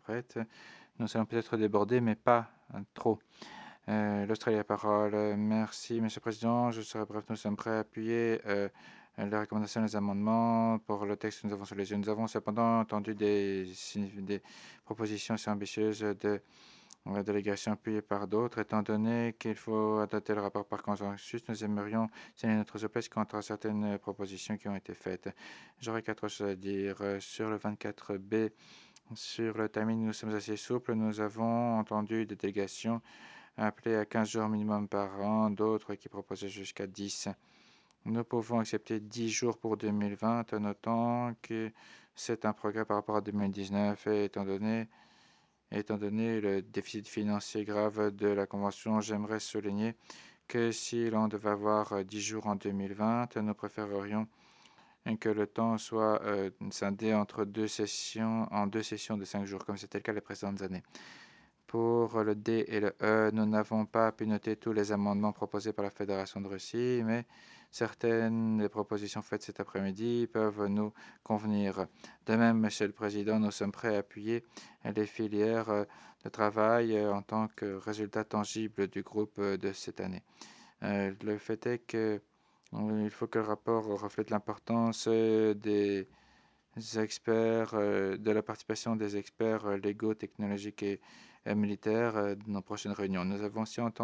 interprètes. Nous allons peut-être déborder, mais pas trop. L'Australie a la parole. Merci, Monsieur le Président. Je serai bref. Nous sommes prêts à appuyer les recommandations et les amendements pour le texte que nous avons sur les yeux. Nous avons cependant entendu des propositions assez ambitieuses de la délégation appuyée par d'autres. Étant donné qu'il faut adopter le rapport par consensus, nous aimerions signer notre souplesse quant à certaines propositions qui ont été faites. J'aurais quatre choses à dire. Sur le 24B, sur le timing, nous sommes assez souples. Nous avons entendu des délégations appelées à 15 jours minimum par an, d'autres qui proposaient jusqu'à 10. Nous pouvons accepter 10 jours pour 2020, notant que c'est un progrès par rapport à 2019 et étant donné le déficit financier grave de la Convention, j'aimerais souligner que si l'on devait avoir 10 jours en 2020, nous préférerions que le temps soit scindé entre deux sessions de 5 jours, comme c'était le cas les précédentes années. Pour le D et le E, nous n'avons pas pu noter tous les amendements proposés par la Fédération de Russie, mais certaines des propositions faites cet après-midi peuvent nous convenir. De même, Monsieur le Président, nous sommes prêts à appuyer les filières de travail en tant que résultat tangible du groupe de cette année. Le fait est que il faut que le rapport reflète l'importance des experts, de la participation des experts légaux, technologiques et militaires dans nos prochaines réunions. Nous avons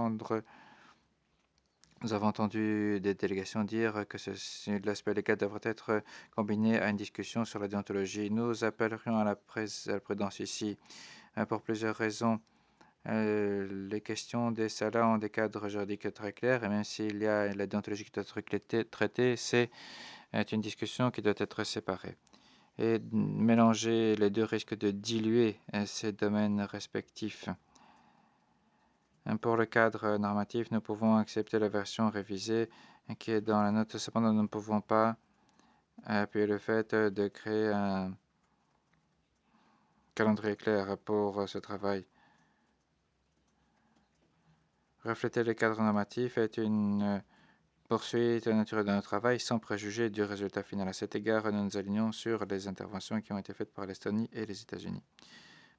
entendu des délégations dire que l'aspect légal devrait être combiné à une discussion sur la déontologie. Nous appellerions à la prudence ici pour plusieurs raisons. Les questions des salaires ont des cadres juridiques très clairs et même s'il y a la déontologie qui doit être traitée, c'est une discussion qui doit être séparée. Et mélanger les deux risque de diluer ces domaines respectifs. Pour le cadre normatif, nous pouvons accepter la version révisée qui est dans la note. Cependant, nous ne pouvons pas appuyer le fait de créer un calendrier clair pour ce travail. Refléter le cadre normatif est une poursuite naturelle de notre travail sans préjuger du résultat final. À cet égard, nous nous alignons sur les interventions qui ont été faites par l'Estonie et les États-Unis.